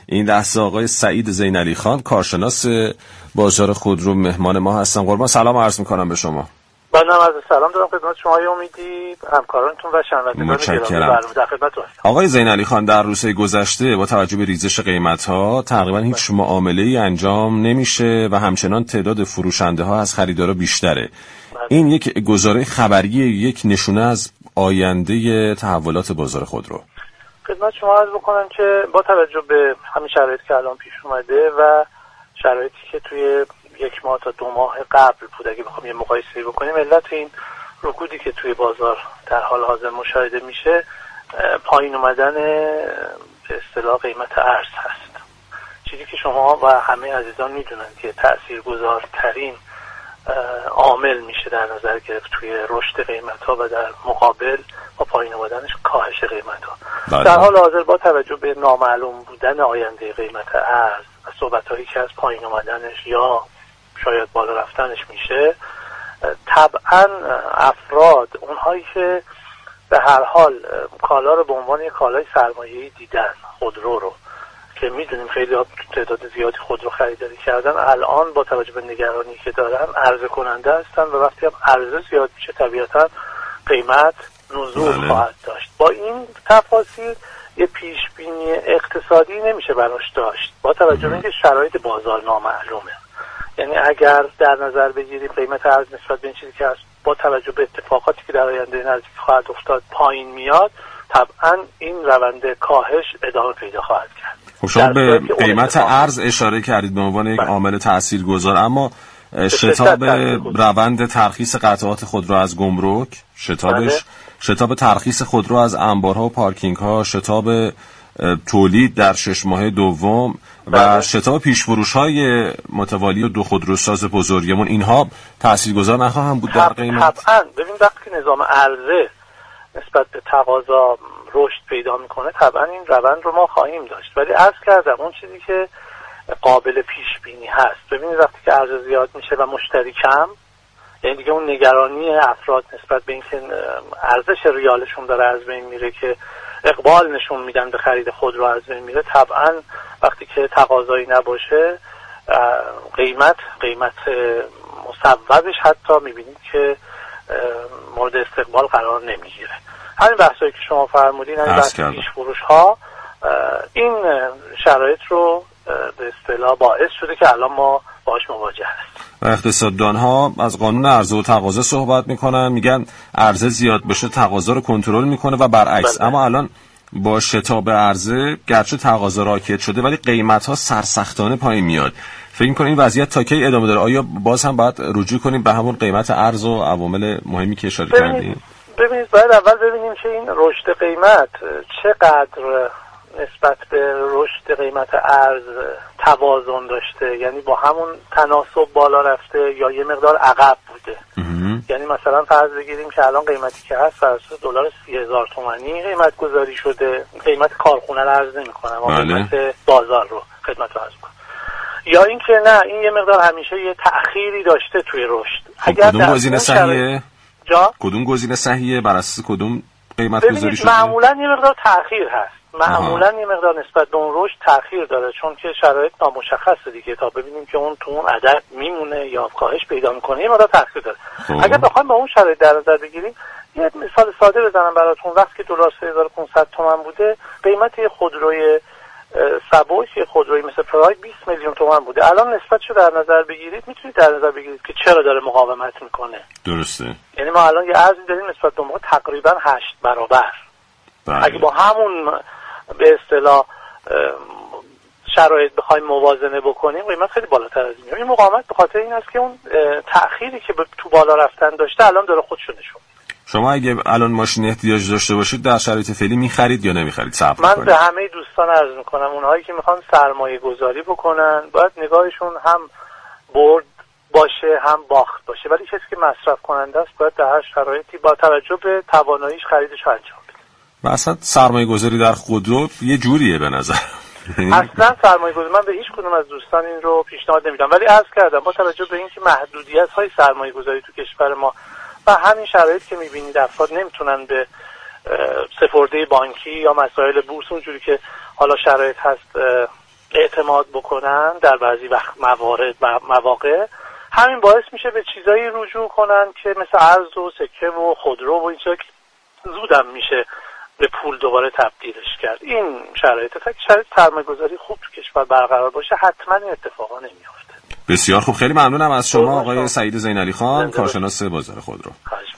این لحظه آقای سعید زینعلی خان کارشناس بازار خودرو مهمان ما هستن. قربان سلام عرض میکنم به شما. من هم از سلام دارم خدمت شما امیدی، همکارانتون و شنوندگان گرامی. در خدمتتون هستم. آقای زینعلی خان، در روزهای گذشته با توجه به ریزش قیمت‌ها تقریبا هیچ معامله‌ای انجام نمیشه و همچنان تعداد فروشنده‌ها از خریدارا بیشتره. این یک گزاره خبری، یک نشونه از آینده تحولات بازار خودرو. خدمت شما عرض بکنم که با توجه به همین شرایطی که الان پیش اومده و شرایطی که توی 1 ماه تا 2 ماه قبل بود، اگه بخوام یه مقایسه‌ای بکنیم، علت این رکودی که توی بازار در حال حاضر مشاهده میشه پایین اومدن به اصطلاح قیمت ارز هست. چیزی که شما و همه عزیزان میدونن که تاثیرگذارترین عامل میشه در نظر گرفت توی رشد قیمت‌ها و در مقابل با پایین اومدنش کاهش قیمت‌ها. در حال حاضر با توجه به نامعلوم بودن آینده قیمت ارز و صحبت‌هایی که از پایین اومدنش یا شاید بالا رفتنش میشه، طبعاً افراد اونهایی که به هر حال کالا رو به عنوان یک کالای سرمایه‌ای دیدن، خودرو رو که میدونیم خیلی تعداد زیادی خودرو خریداری کردن، الان با توجه به نگرانی که دارن عرضه کننده هستن و وقتی هم عرضه زیاد میشه طبیعتاً قیمت نزول خواهد داشت. با این تفاصیل یه پیش بینی اقتصادی نمیشه براش داشت با توجه به اینکه شرایط بازار نامعلومه. یعنی اگر در نظر بگیریم قیمت ارز نسبت به این چیزی که هست با توجه به اتفاقاتی که در آینده نزدیک خواهد افتاد پایین میاد، طبعا این روند کاهش ادامه پیدا خواهد کرد. خب شما به قیمت ارز اشاره کردید به عنوان یک عامل تاثیرگذار، اما شتاب روند ترخیص قطعات خودرو از گمرک، شتاب ترخیص خودرو از انبارها و پارکینگ‌ها، شتاب تولید در 6 ماه دوم و شتاب پیش‌فروش‌های متوالی و 2 خودروساز بزرگمون، اینها تاثیرگذار نخواهند بود در قیمت؟ طبعاً. ببین وقتی نظام عرضه نسبت به تقاضا رشد پیدا میکنه، طبعاً این روند رو ما خواهیم داشت. ولی عرض کردم اون چیزی که قابل پیش بینی هست، ببینید وقتی که عرضه زیاد میشه و مشتری کم، یعنی دیگه اون نگرانی افراد نسبت به اینکه ارزش ریالشون داره از بین میره که اقبال نشون میدن به خرید خودرو از بین میره، طبعا وقتی که تقاضایی نباشه قیمت مصوبش حتی میبینید که مورد استقبال قرار نمیگیره. همین بحثایی که شما فرمودین، همین بحث پیش فروش ها، این شرایط رو به اصطلاح باعث شده که الان ما باهاش مواجه هستیم. و اقتصاددان ها از قانون عرضه و تقاضا صحبت میکنن، میگن عرضه زیاد بشه تقاضا رو کنترل میکنه و برعکس. اما الان با شتاب عرضه گرچه تقاضا راکد شده ولی قیمت ها سرسختانه پایین میاد. فکر می‌کنید این وضعیت تا کی ادامه داره؟ آیا باز هم باید رجوع کنیم به همون قیمت ارز و عوامل مهمی که اشاره کردیم؟ ببینید باید اول ببینیم که این رشد قیمت چقدر نسبت به رشد قیمت ارز توازن داشته، یعنی با همون تناسب بالا رفته یا یه مقدار عقب بوده. یعنی مثلا فرض بگیریم که الان قیمتی که هست فرض دلار 30,000 تومانی قیمت گذاری شده، قیمت کارخونه رو عرض نمی‌کنم، قیمت بازار رو خدمت رو عرض می‌کنم. یا اینکه نه، این یه مقدار همیشه یه تأخیری داشته توی رشد. اگر کدوم گزینه صحیحه؟ کدوم گزینه صحیحه؟ بر اساس کدوم قیمت گذاری شده؟ معمولاً یه مقدار تأخیر هست. معمولاً یه مقدار نسبت به اون رشد تأخیر داره، چون که شرایط نامشخصه دیگه، تا ببینیم که اون تو اون عدد میمونه یا کاهش پیدا میکنه یه مقدار تأخیر داره. اگر بخوایم با اون شرایط در نظر بگیریم، یه مثال ساده بزنم براتون. وقتی که دلار 3500 تومان بوده، قیمت یه خودروی سبک، یه خودروی مثل پراید 20 میلیون تومان بوده. الان نسبتشو در نظر بگیرید، میتونید در نظر بگیرید که چرا داره مقاومت میکنه. درسته. یعنی ما الان یه ارزی داریم نسبت به موقع تقریبا 8 برابر. اگه با همون به اصطلاح شرایط بخوایم موازنه بکنیم، قیمت خیلی بالاتر از این. این مقاومت به خاطر این است که اون تأخیری که تو بالا رفتن داشته الان داره خودشو نشون. شما اگه الان ماشین احتیاج داشته باشید در شرایط فعلی می‌خرید یا نمی‌خرید؟ صبر من به همه دوستان عرض می‌کنم اونهایی که می‌خوان سرمایه گذاری بکنن باید نگاهشون هم برد باشه هم باخت باشه، ولی کسی که مصرف کننده است باید در هر شرایطی با توجه به تواناییش خریدش انجام بده. و اصلا سرمایه گذاری در خودرو یه جوریه به نظر. اصلا سرمایه گذاری من به هیچ کدوم از دوستان این رو پیشنهاد نمیدم، ولی عرض کردم با توجه به اینکه محدودیت‌های سرمایه گذاری تو کشور ما و همین شرایط که می‌بینید افراد نمیتونن به سپرده بانکی یا مسائل بورس اونجوری که حالا شرایط هست اعتماد بکنن در بعضی موارد و مواقع، همین باعث میشه به چیزایی رجوع کنن که مثل ارز و سکه و خودرو و این چیزا که زودم میشه به پول دوباره تبدیلش کرد. این شرایط سرمایه‌گذاری خوب تو کشور برقرار باشه حتما این اتفاقا نمیافته. بسیار خوب، خیلی ممنونم از شما آقای سعید زینعلی خان، کارشناس بازار خودرو.